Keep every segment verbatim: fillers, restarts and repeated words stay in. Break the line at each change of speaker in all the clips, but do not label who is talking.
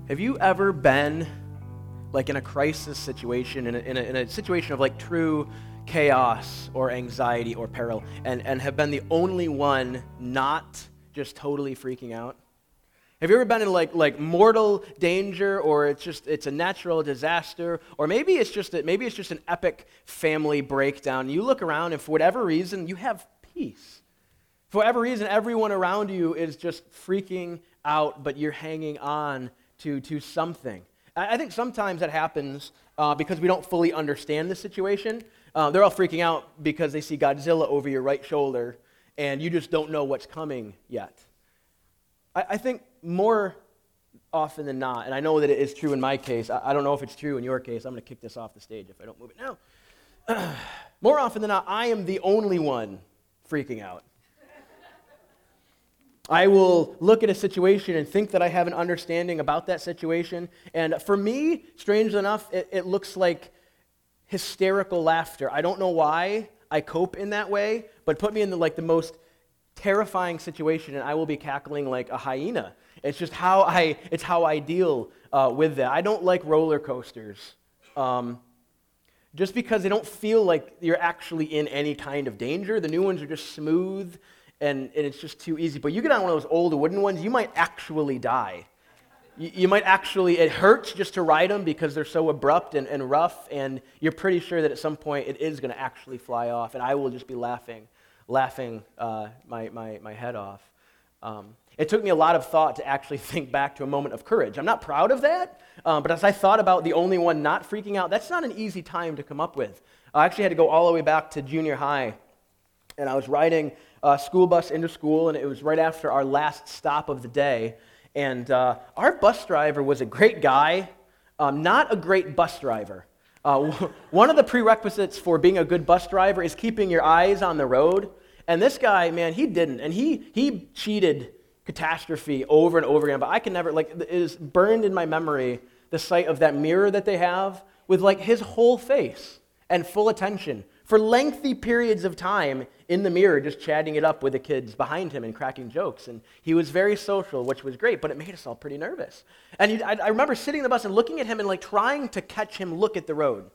Have you ever been like in a crisis situation, in a, in a, in a situation of like true chaos or anxiety or peril, and, and have been the only one not just totally freaking out? Have you ever been in like like mortal danger, or it's just it's a natural disaster, or maybe it's just a, maybe it's just an epic family breakdown? You look around, and for whatever reason, you have peace. For whatever reason, everyone around you is just freaking out, but you're hanging on to to something. I, I think sometimes that happens uh, because we don't fully understand the situation. Uh, they're all freaking out because they see Godzilla over your right shoulder, and you just don't know what's coming yet. I, I think more often than not, and I know that it is true in my case, I, I don't know if it's true in your case. I'm going to kick this off the stage if I don't move it now. More often than not, I am the only one freaking out. I will look at a situation and think that I have an understanding about that situation, and for me, strangely enough, it, it looks like hysterical laughter. I don't know why I cope in that way, but put me in the, like the most terrifying situation, and I will be cackling like a hyena. It's just how I, it's how I deal uh, with that. I don't like roller coasters, um, just because they don't feel like you're actually in any kind of danger. The new ones are just smooth, and, and it's just too easy. But you get on one of those old wooden ones, you might actually die. You, you might actually, it hurts just to ride them because they're so abrupt and, and rough, and you're pretty sure that at some point it is going to actually fly off, and I will just be laughing. laughing uh, my, my, my head off. Um, it took me a lot of thought to actually think back to a moment of courage. I'm not proud of that, um, but as I thought about the only one not freaking out, that's not an easy time to come up with. I actually had to go all the way back to junior high, and I was riding a school bus into school, and it was right after our last stop of the day, and uh, our bus driver was a great guy, um, not a great bus driver. Uh, one of the prerequisites for being a good bus driver is keeping your eyes on the road. And this guy, man, he didn't. And he he cheated catastrophe over and over again. But I can never, like, it is burned in my memory, the sight of that mirror that they have with, like, his whole face and full attention for lengthy periods of time in the mirror, just chatting it up with the kids behind him and cracking jokes. And he was very social, which was great, but it made us all pretty nervous. And you, I, I remember sitting in the bus and looking at him and like trying to catch him look at the road.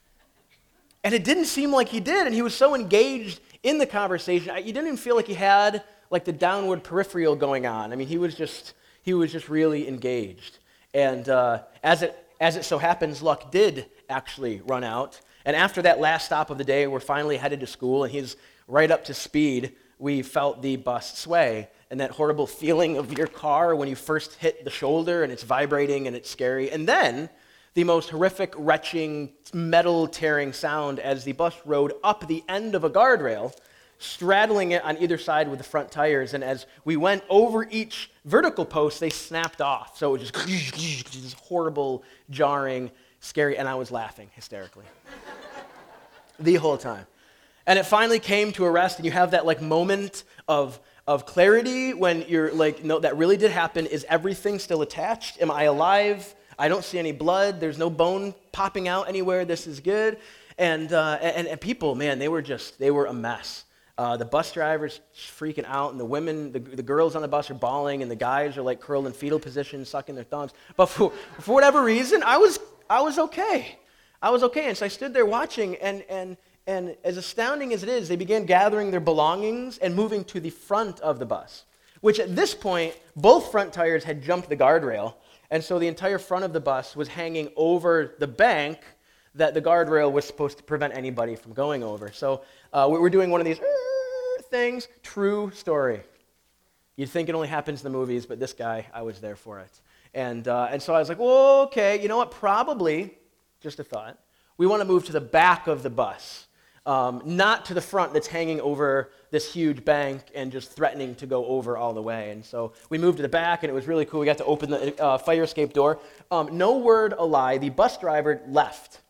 And it didn't seem like he did, and he was so engaged in the conversation. I, you didn't even feel like he had like the downward peripheral going on. I mean, he was just he was just really engaged. And uh, as it as it so happens, luck did actually run out. And after that last stop of the day, we're finally headed to school, and he's right up to speed. We felt the bus sway, and that horrible feeling of your car when you first hit the shoulder, and it's vibrating, and it's scary. And then the most horrific, retching, metal-tearing sound as the bus rode up the end of a guardrail, straddling it on either side with the front tires. And as we went over each vertical post, they snapped off. So it was just this horrible, jarring, scary, and I was laughing hysterically the whole time. And it finally came to a rest, and you have that like moment of of clarity when you're like, no, that really did happen. Is everything still attached? Am I alive? I don't see any blood. There's no bone popping out anywhere. This is good. And uh, and, and people, man, they were just, they were a mess. Uh, the bus driver's freaking out, and the women, the, the girls on the bus are bawling, and the guys are like curled in fetal position, sucking their thumbs. But for, for whatever reason, I was I was okay. I was okay. And so I stood there watching, and and and as astounding as it is, they began gathering their belongings and moving to the front of the bus, which at this point, both front tires had jumped the guardrail. And so the entire front of the bus was hanging over the bank that the guardrail was supposed to prevent anybody from going over. So uh, we were doing one of these uh, things. True story. You'd think it only happens in the movies, but this guy, I was there for it. And uh, and so I was like, well, okay, you know what? Probably, just a thought, we want to move to the back of the bus, um, not to the front that's hanging over this huge bank and just threatening to go over all the way. And so we moved to the back, and it was really cool. We got to open the uh, fire escape door. Um, no word a lie, the bus driver left.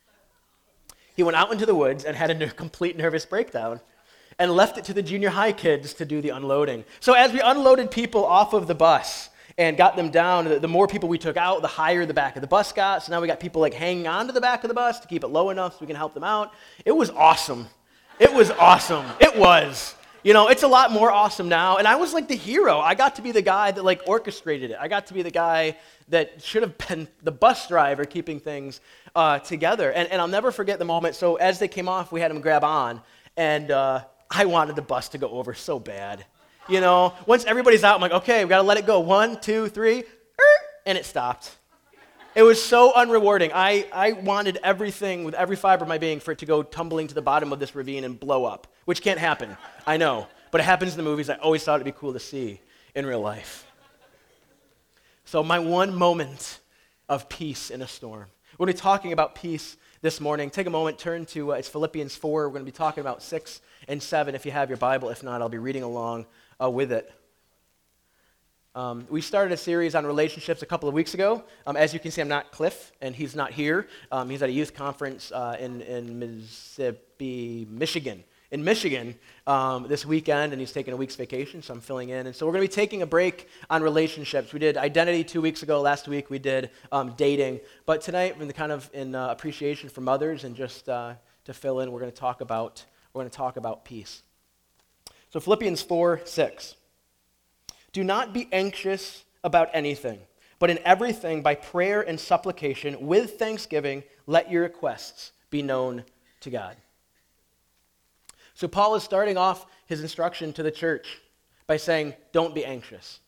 He went out into the woods and had a ner- complete nervous breakdown and left it to the junior high kids to do the unloading. So as we unloaded people off of the bus and got them down, the, the more people we took out, the higher the back of the bus got. So now we got people like hanging on to the back of the bus to keep it low enough so we can help them out. It was awesome. It was awesome. It was. You know, it's a lot more awesome now. And I was like the hero. I got to be the guy that like orchestrated it. I got to be the guy that should have been the bus driver keeping things uh, together. And, and I'll never forget the moment. So as they came off, we had them grab on. And uh, I wanted the bus to go over so bad. You know, once everybody's out, I'm like, okay, we got to let it go. One, two, three, and it stopped. It was so unrewarding. I, I wanted everything with every fiber of my being for it to go tumbling to the bottom of this ravine and blow up, which can't happen. I know. But it happens in the movies. I always thought it'd be cool to see in real life. So my one moment of peace in a storm. We're going to be talking about peace this morning. Take a moment, turn to, uh, it's Philippians four. We're going to be talking about six and seven if you have your Bible. If not, I'll be reading along uh, with it. Um, we started a series on relationships a couple of weeks ago. Um, as you can see, I'm not Cliff, and he's not here. Um, he's at a youth conference uh, in, in Mississippi, Michigan. In Michigan um, this weekend, and he's taking a week's vacation, so I'm filling in. And so we're going to be taking a break on relationships. We did identity two weeks ago. Last week we did um, dating. But tonight, in the kind of in uh, appreciation for mothers and just uh, to fill in, we're going to talk about we're going to talk about peace. So Philippians four six. Do not be anxious about anything, but in everything by prayer and supplication with thanksgiving, let your requests be known to God. So Paul is starting off his instruction to the church by saying, don't be anxious.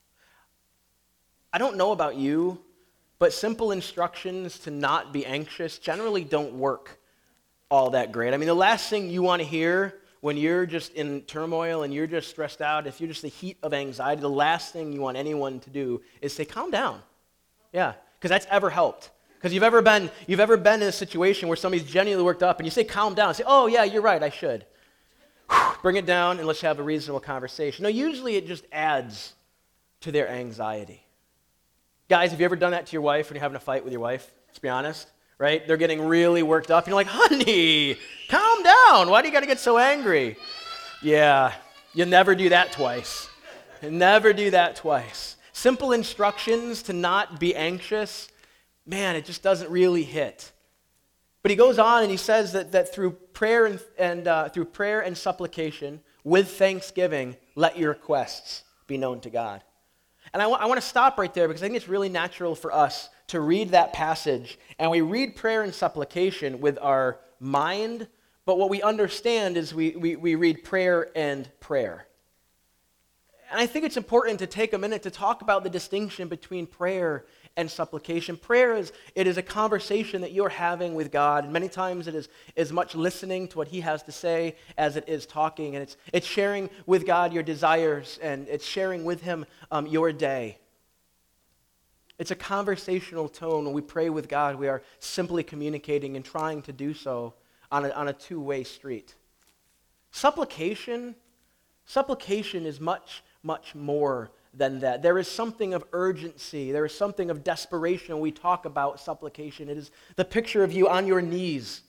I don't know about you, but simple instructions to not be anxious generally don't work all that great. I mean, the last thing you want to hear when you're just in turmoil and you're just stressed out, if you're just the heat of anxiety, the last thing you want anyone to do is say, calm down. Yeah, because that's ever helped. Because you've ever been you've ever been in a situation where somebody's genuinely worked up and you say, calm down. Say, oh, yeah, you're right, I should. Bring it down and let's have a reasonable conversation. No, usually it just adds to their anxiety. Guys, have you ever done that to your wife when you're having a fight with your wife? Let's be honest. Right? They're getting really worked up. You're like, honey, calm down. Why do you got to get so angry? Yeah, you never do that twice. You never do that twice. Simple instructions to not be anxious, man, it just doesn't really hit. But he goes on and he says that, that through prayer and, and uh, through prayer and supplication, with thanksgiving, let your requests be known to God. And I, w- I want to stop right there because I think it's really natural for us to read that passage, and we read prayer and supplication with our mind, but what we understand is we, we, we read prayer and prayer. And I think it's important to take a minute to talk about the distinction between prayer and supplication. Prayer is it is a conversation that you're having with God, and many times it is as much listening to what He has to say as it is talking, and it's it's sharing with God your desires, and it's sharing with Him um, your day. It's a conversational tone. When we pray with God, we are simply communicating and trying to do so on a, on a two-way street. Supplication, supplication is much, much more than that. There is something of urgency. There is something of desperation when we talk about supplication. It is the picture of you on your knees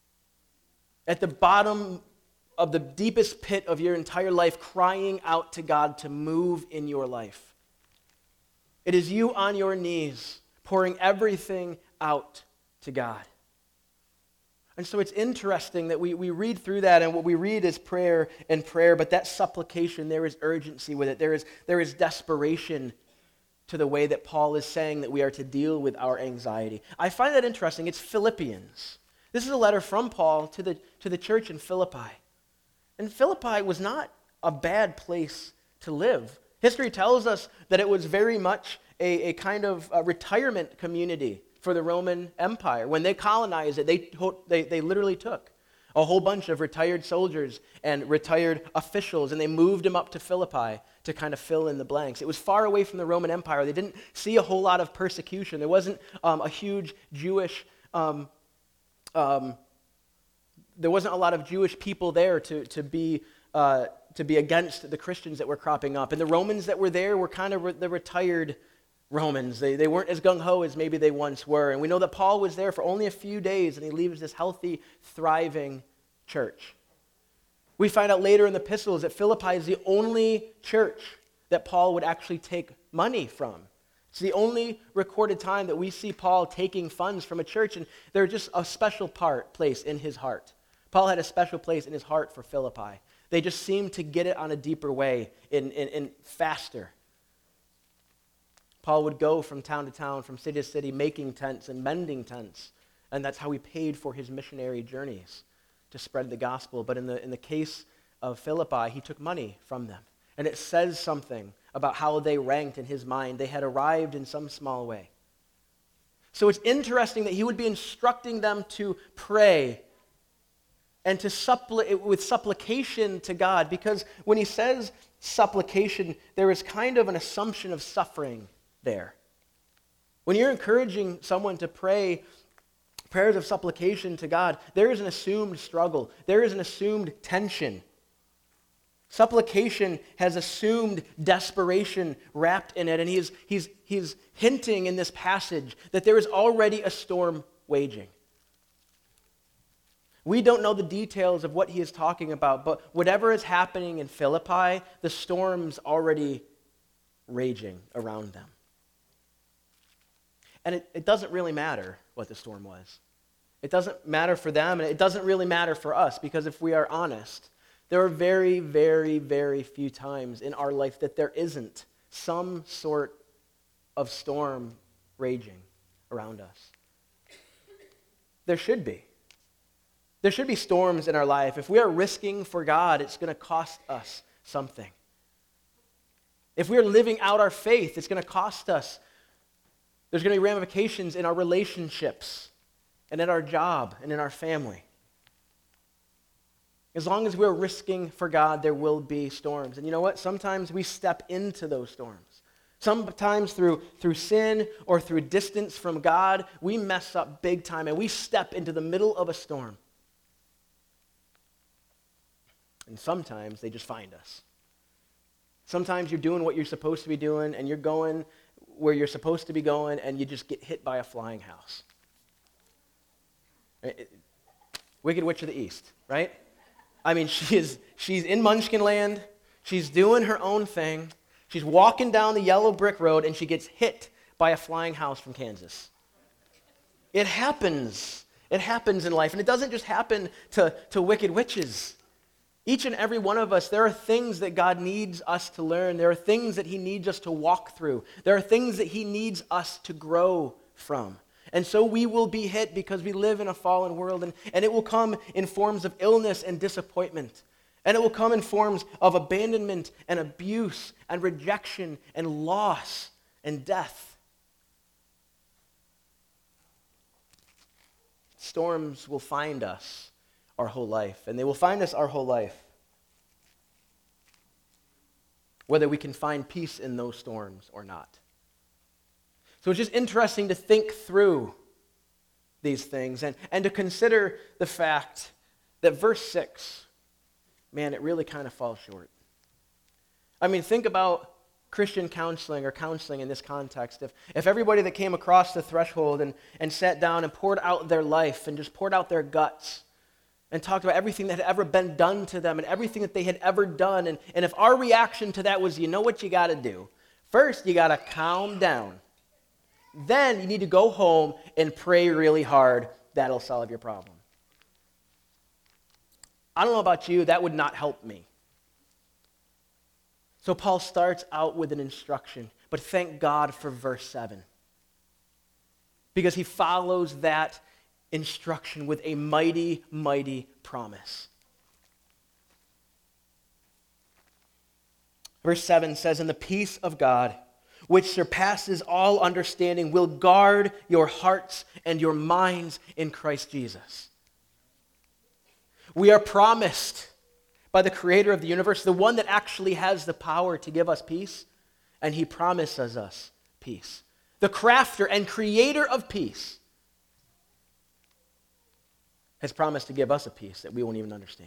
at the bottom of the deepest pit of your entire life, crying out to God to move in your life. It is you on your knees, pouring everything out to God. And so it's interesting that we, we read through that, and what we read is prayer and prayer, but that supplication, there is urgency with it. There is, there is desperation to the way that Paul is saying that we are to deal with our anxiety. I find that interesting. It's Philippians. This is a letter from Paul to the, to the church in Philippi. And Philippi was not a bad place to live. History tells us that it was very much a, a kind of a retirement community for the Roman Empire. When they colonized it, they, they, they literally took a whole bunch of retired soldiers and retired officials, and they moved them up to Philippi to kind of fill in the blanks. It was far away from the Roman Empire. They didn't see a whole lot of persecution. There wasn't um, a huge Jewish, um, um, there wasn't a lot of Jewish people there to, to be uh, to be against the Christians that were cropping up. And the Romans that were there were kind of re- the retired Romans. They, they weren't as gung-ho as maybe they once were. And we know that Paul was there for only a few days, and he leaves this healthy, thriving church. We find out later in the epistles that Philippi is the only church that Paul would actually take money from. It's the only recorded time that we see Paul taking funds from a church, and they're just a special part, place in his heart. Paul had a special place in his heart for Philippi. They just seemed to get it on a deeper way and, and, and faster. Paul would go from town to town, from city to city, making tents and mending tents. And that's how he paid for his missionary journeys, to spread the gospel. But in the, in the case of Philippi, he took money from them. And it says something about how they ranked in his mind. They had arrived in some small way. So it's interesting that he would be instructing them to pray and to suppli- with supplication to God, because when he says supplication, there is kind of an assumption of suffering there. When you're encouraging someone to pray prayers of supplication to God, there is an assumed struggle. There is an assumed tension. Supplication has assumed desperation wrapped in it, and he's, he's, he's hinting in this passage that there is already a storm waging. We don't know the details of what he is talking about, but whatever is happening in Philippi, the storm's already raging around them. And it, it doesn't really matter what the storm was. It doesn't matter for them, and it doesn't really matter for us, because if we are honest, there are very, very, very few times in our life that there isn't some sort of storm raging around us. There should be. There should be storms in our life. If we are risking for God, it's going to cost us something. If we are living out our faith, it's going to cost us. There's going to be ramifications in our relationships and in our job and in our family. As long as we're risking for God, there will be storms. And you know what? Sometimes we step into those storms. Sometimes through, through sin or through distance from God, we mess up big time and we step into the middle of a storm. And sometimes they just find us. Sometimes you're doing what you're supposed to be doing and you're going where you're supposed to be going and you just get hit by a flying house. Wicked Witch of the East, right? I mean, she is, she's in Munchkin Land. She's doing her own thing. She's walking down the yellow brick road and she gets hit by a flying house from Kansas. It happens. It happens in life. And it doesn't just happen to, to wicked witches. Each and every one of us, there are things that God needs us to learn. There are things that he needs us to walk through. There are things that he needs us to grow from. And so we will be hit because we live in a fallen world, and, and it will come in forms of illness and disappointment. And it will come in forms of abandonment and abuse and rejection and loss and death. Storms will find us our whole life, and they will find us our whole life. Whether we can find peace in those storms or not. So it's just interesting to think through these things and, and to consider the fact that verse six, man, it really kind of falls short. I mean, think about Christian counseling or counseling in this context. If, if everybody that came across the threshold and, and sat down and poured out their life and just poured out their guts and talked about everything that had ever been done to them and everything that they had ever done, and, and if our reaction to that was, you know what you got to do? First, you got to calm down. Then you need to go home and pray really hard. That'll solve your problem. I don't know about you, that would not help me. So Paul starts out with an instruction, but thank God for verse seven. Because he follows that instruction with a mighty, mighty promise. Verse seven says, "And the peace of God, which surpasses all understanding, will guard your hearts and your minds in Christ Jesus." We are promised by the creator of the universe, the one that actually has the power to give us peace, and he promises us peace. The crafter and creator of peace has promised to give us a peace that we won't even understand.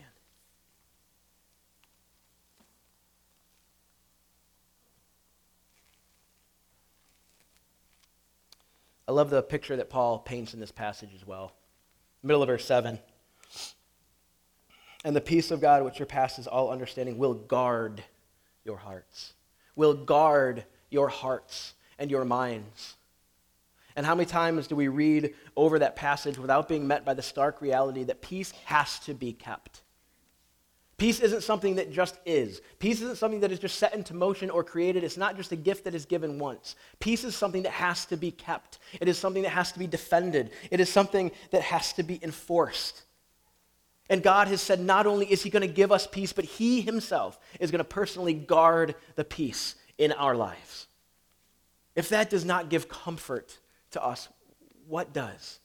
I love the picture that Paul paints in this passage as well. Middle of verse seven. "And the peace of God, which surpasses all understanding, will guard your hearts." Will guard your hearts and your minds. And how many times do we read over that passage without being met by the stark reality that peace has to be kept? Peace isn't something that just is. Peace isn't something that is just set into motion or created. It's not just a gift that is given once. Peace is something that has to be kept. It is something that has to be defended. It is something that has to be enforced. And God has said not only is he going to give us peace, but he himself is going to personally guard the peace in our lives. If that does not give comfort to us, what does?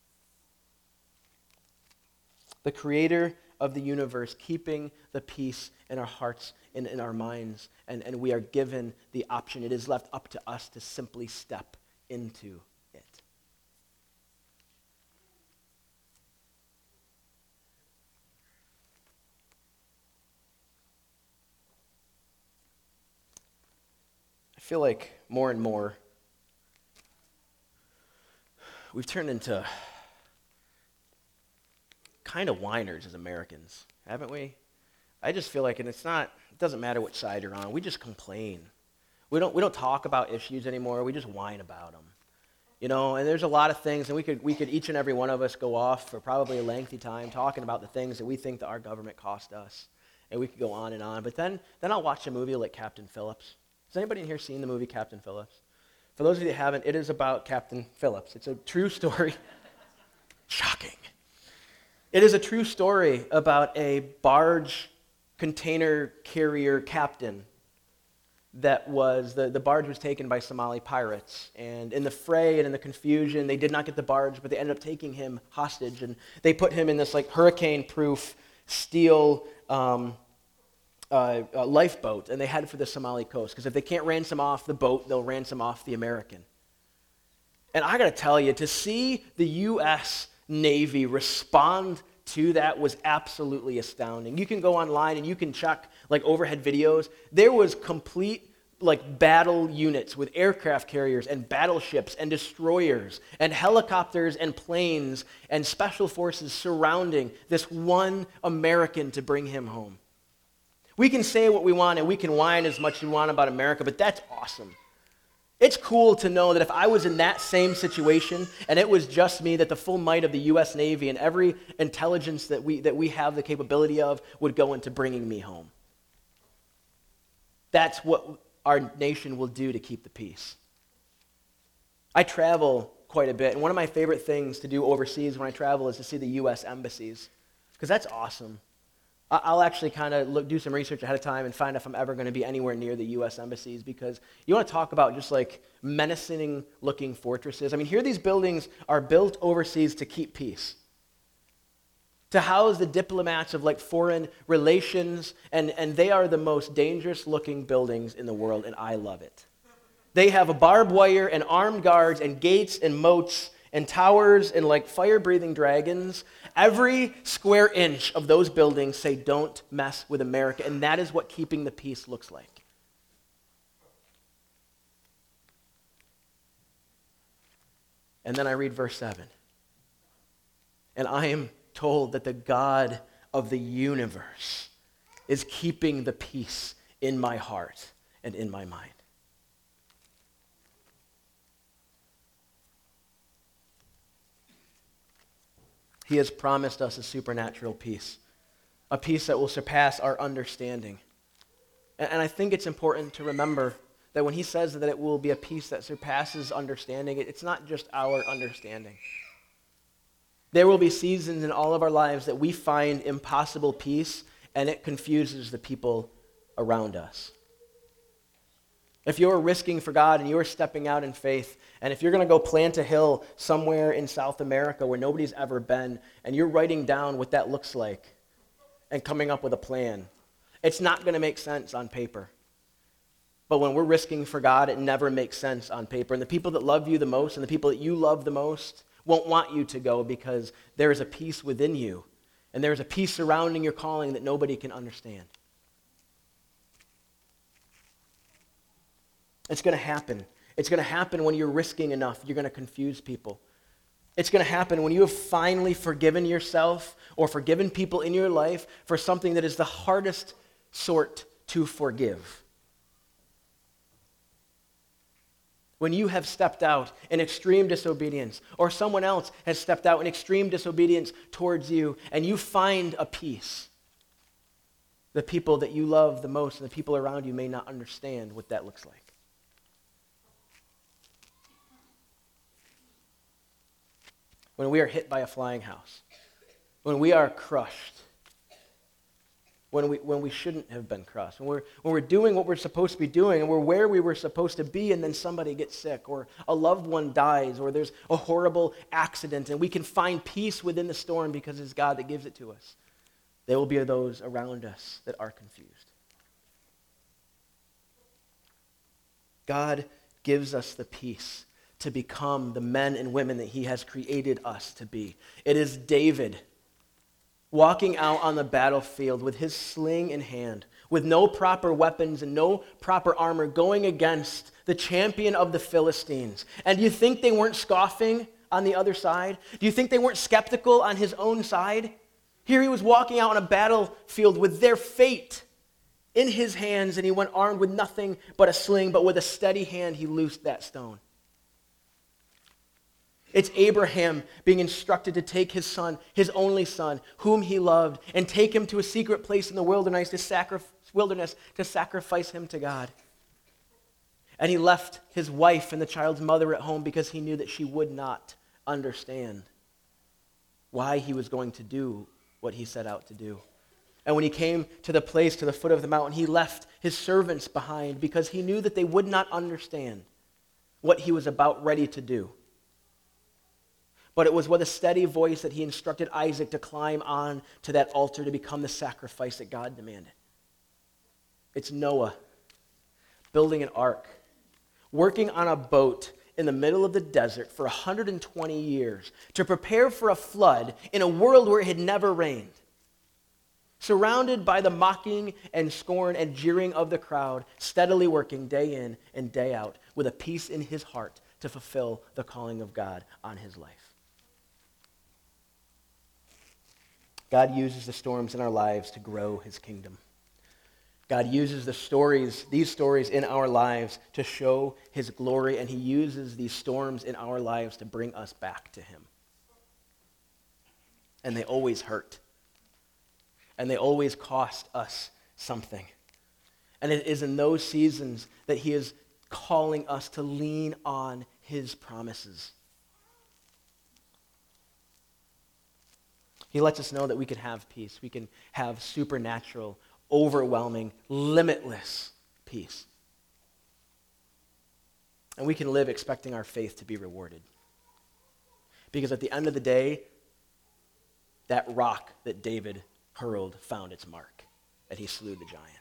The creator of the universe keeping the peace in our hearts and in our minds, and, and we are given the option. It is left up to us to simply step into it. I feel like more and more we've turned into kind of whiners as Americans, haven't we? I just feel like, and it's not, it doesn't matter which side you're on, we just complain. We don't, we don't talk about issues anymore, we just whine about them. You know, and there's a lot of things, and we could, we could each and every one of us go off for probably a lengthy time talking about the things that we think that our government cost us. And we could go on and on, but then, then I'll watch a movie like Captain Phillips. Has anybody in here seen the movie Captain Phillips? For those of you that haven't, it is about Captain Phillips. It's a true story. Shocking. It is a true story about a barge container carrier captain that was, the, the barge was taken by Somali pirates. And in the fray and in the confusion, they did not get the barge, but they ended up taking him hostage. And they put him in this like hurricane-proof steel um, uh, uh, lifeboat, and they headed for the Somali coast. Because if they can't ransom off the boat, they'll ransom off the American. And I got to tell you, to see the U S Navy respond to that was absolutely astounding. You can go online and you can check like overhead videos. There was complete like battle units with aircraft carriers and battleships and destroyers and helicopters and planes and special forces surrounding this one American to bring him home. We can say what we want and we can whine as much as we want about America, but that's awesome. It's cool to know that if I was in that same situation and it was just me, that the full might of the U S Navy and every intelligence that we, that we have the capability of would go into bringing me home. That's what our nation will do to keep the peace. I travel quite a bit, and one of my favorite things to do overseas when I travel is to see the U S embassies, because that's awesome. I'll actually kind of look, do some research ahead of time and find if I'm ever going to be anywhere near the U S embassies, because you want to talk about just like menacing looking fortresses. I mean, here these buildings are built overseas to keep peace, to house the diplomats of like foreign relations, and, and they are the most dangerous looking buildings in the world, and I love it. They have a barbed wire and armed guards and gates and moats and towers and like fire-breathing dragons. Every square inch of those buildings say, "Don't mess with America," and that is what keeping the peace looks like. And then I read verse seven. And I am told that the God of the universe is keeping the peace in my heart and in my mind. He has promised us a supernatural peace, a peace that will surpass our understanding. And, and I think it's important to remember that when he says that it will be a peace that surpasses understanding, it, it's not just our understanding. There will be seasons in all of our lives that we find impossible peace, and it confuses the people around us. If you're risking for God and you're stepping out in faith, and if you're going to go plant a hill somewhere in South America where nobody's ever been, and you're writing down what that looks like and coming up with a plan, it's not going to make sense on paper. But when we're risking for God, it never makes sense on paper. And the people that love you the most and the people that you love the most won't want you to go, because there is a peace within you, and there is a peace surrounding your calling that nobody can understand. It's going to happen. It's going to happen when you're risking enough. You're going to confuse people. It's going to happen when you have finally forgiven yourself or forgiven people in your life for something that is the hardest sort to forgive. When you have stepped out in extreme disobedience, or someone else has stepped out in extreme disobedience towards you, and you find a peace. The people that you love the most and the people around you may not understand what that looks like. When we are hit by a flying house, when we are crushed, when we when we shouldn't have been crushed, when we're when we're doing what we're supposed to be doing and we're where we were supposed to be, and then somebody gets sick or a loved one dies or there's a horrible accident, and we can find peace within the storm because it's God that gives it to us. There will be those around us that are confused. God gives us the peace to become the men and women that he has created us to be. It is David walking out on the battlefield with his sling in hand, with no proper weapons and no proper armor, going against the champion of the Philistines. And do you think they weren't scoffing on the other side? Do you think they weren't skeptical on his own side? Here he was walking out on a battlefield with their fate in his hands, and he went armed with nothing but a sling, but with a steady hand he loosed that stone. It's Abraham being instructed to take his son, his only son, whom he loved, and take him to a secret place in the wilderness to, sacri- wilderness to sacrifice him to God. And he left his wife and the child's mother at home because he knew that she would not understand why he was going to do what he set out to do. And when he came to the place, to the foot of the mountain, he left his servants behind because he knew that they would not understand what he was about ready to do. But it was with a steady voice that he instructed Isaac to climb on to that altar to become the sacrifice that God demanded. It's Noah building an ark, working on a boat in the middle of the desert for one hundred twenty years to prepare for a flood in a world where it had never rained. Surrounded by the mocking and scorn and jeering of the crowd, steadily working day in and day out with a peace in his heart to fulfill the calling of God on his life. God uses the storms in our lives to grow his kingdom. God uses the stories, these stories in our lives to show his glory, and he uses these storms in our lives to bring us back to him. And they always hurt. And they always cost us something. And it is in those seasons that he is calling us to lean on his promises. He lets us know that we can have peace. We can have supernatural, overwhelming, limitless peace. And we can live expecting our faith to be rewarded. Because at the end of the day, that rock that David hurled found its mark, and he slew the giant.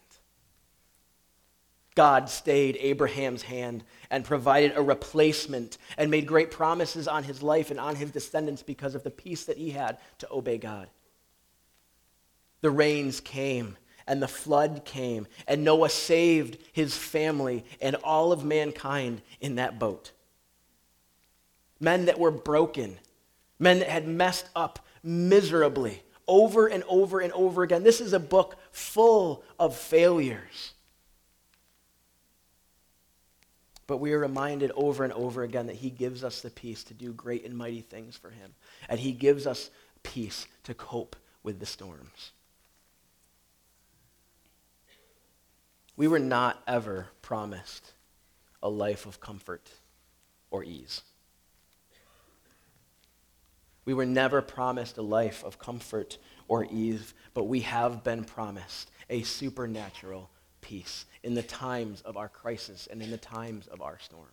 God stayed Abraham's hand and provided a replacement and made great promises on his life and on his descendants because of the peace that he had to obey God. The rains came and the flood came, and Noah saved his family and all of mankind in that boat. Men that were broken, men that had messed up miserably over and over and over again. This is a book full of failures. But we are reminded over and over again that he gives us the peace to do great and mighty things for him. And he gives us peace to cope with the storms. We were not ever promised a life of comfort or ease. We were never promised a life of comfort or ease, but we have been promised a supernatural peace in the times of our crisis and in the times of our storms.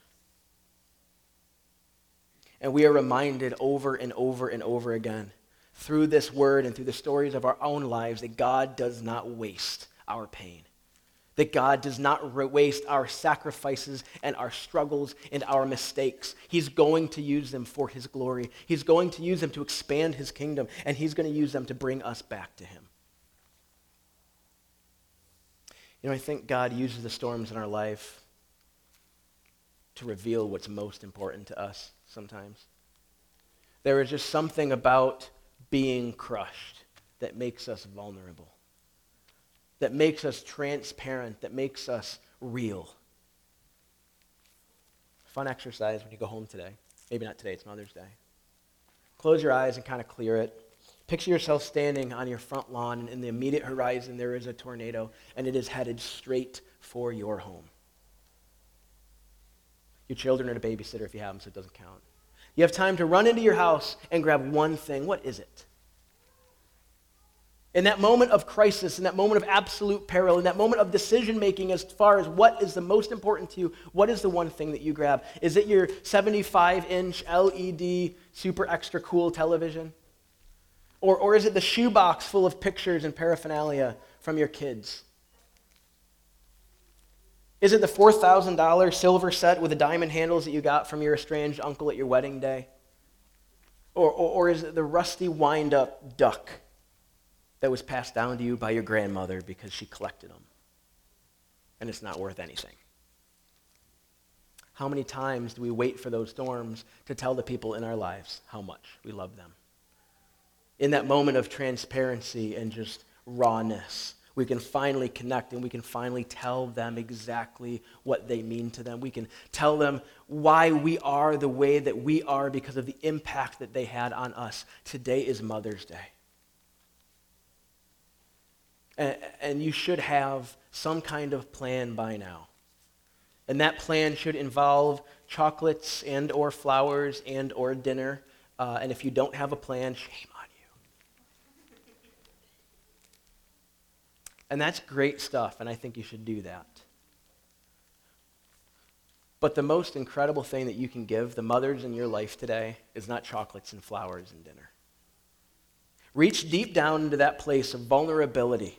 And we are reminded over and over and over again through this word and through the stories of our own lives that God does not waste our pain. That God does not waste our sacrifices and our struggles and our mistakes. He's going to use them for his glory. He's going to use them to expand his kingdom, and he's going to use them to bring us back to him. You know, I think God uses the storms in our life to reveal what's most important to us sometimes. There is just something about being crushed that makes us vulnerable, that makes us transparent, that makes us real. Fun exercise when you go home today. Maybe not today, it's Mother's Day. Close your eyes and kind of clear it. Picture yourself standing on your front lawn, and in the immediate horizon there is a tornado, and it is headed straight for your home. Your children are a babysitter if you have them, so it doesn't count. You have time to run into your house and grab one thing. What is it? In that moment of crisis, in that moment of absolute peril, in that moment of decision-making as far as what is the most important to you, what is the one thing that you grab? Is it your seventy-five inch L E D super extra cool television? Or, or is it the shoebox full of pictures and paraphernalia from your kids? Is it the four thousand dollars silver set with the diamond handles that you got from your estranged uncle at your wedding day? Or, or, or is it the rusty wind-up duck that was passed down to you by your grandmother because she collected them, and it's not worth anything? How many times do we wait for those storms to tell the people in our lives how much we love them? In that moment of transparency and just rawness, we can finally connect and we can finally tell them exactly what they mean to them. We can tell them why we are the way that we are because of the impact that they had on us. Today is Mother's Day. And, and you should have some kind of plan by now. And that plan should involve chocolates and or flowers and or dinner. Uh, and if you don't have a plan, shame on you. And that's great stuff, and I think you should do that. But the most incredible thing that you can give the mothers in your life today is not chocolates and flowers and dinner. Reach deep down into that place of vulnerability,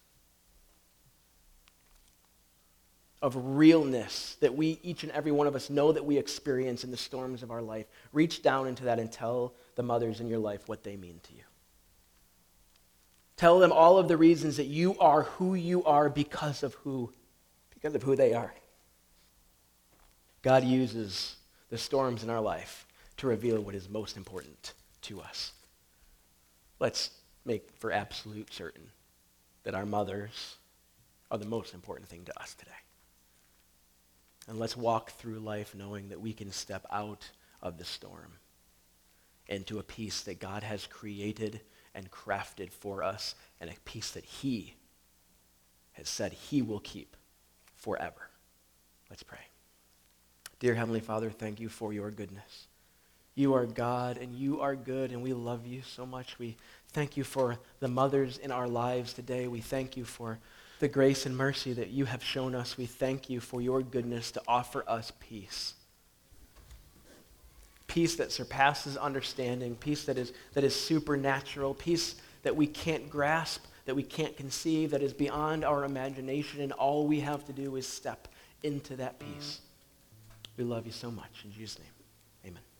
of realness that we, each and every one of us, know that we experience in the storms of our life. Reach down into that and tell the mothers in your life what they mean to you. Tell them all of the reasons that you are who you are because of who, because of who they are. God uses the storms in our life to reveal what is most important to us. Let's make for absolute certain that our mothers are the most important thing to us today. And let's walk through life knowing that we can step out of the storm into a peace that God has created and crafted for us, and a peace that he has said he will keep forever. Let's pray. Dear Heavenly Father, thank you for your goodness. You are God, and you are good, and we love you so much. We thank you for the mothers in our lives today. We thank you for the grace and mercy that you have shown us. We thank you for your goodness to offer us peace. Peace that surpasses understanding, peace that is, that is supernatural, peace that we can't grasp, that we can't conceive, that is beyond our imagination, and all we have to do is step into that peace. We love you so much. In Jesus' name, amen.